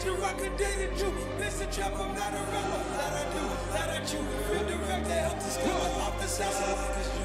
the rock and dated you. Miss the trap, I'm not a rapper. That I do, that I chew. Feel direct, that helps us come off the south side.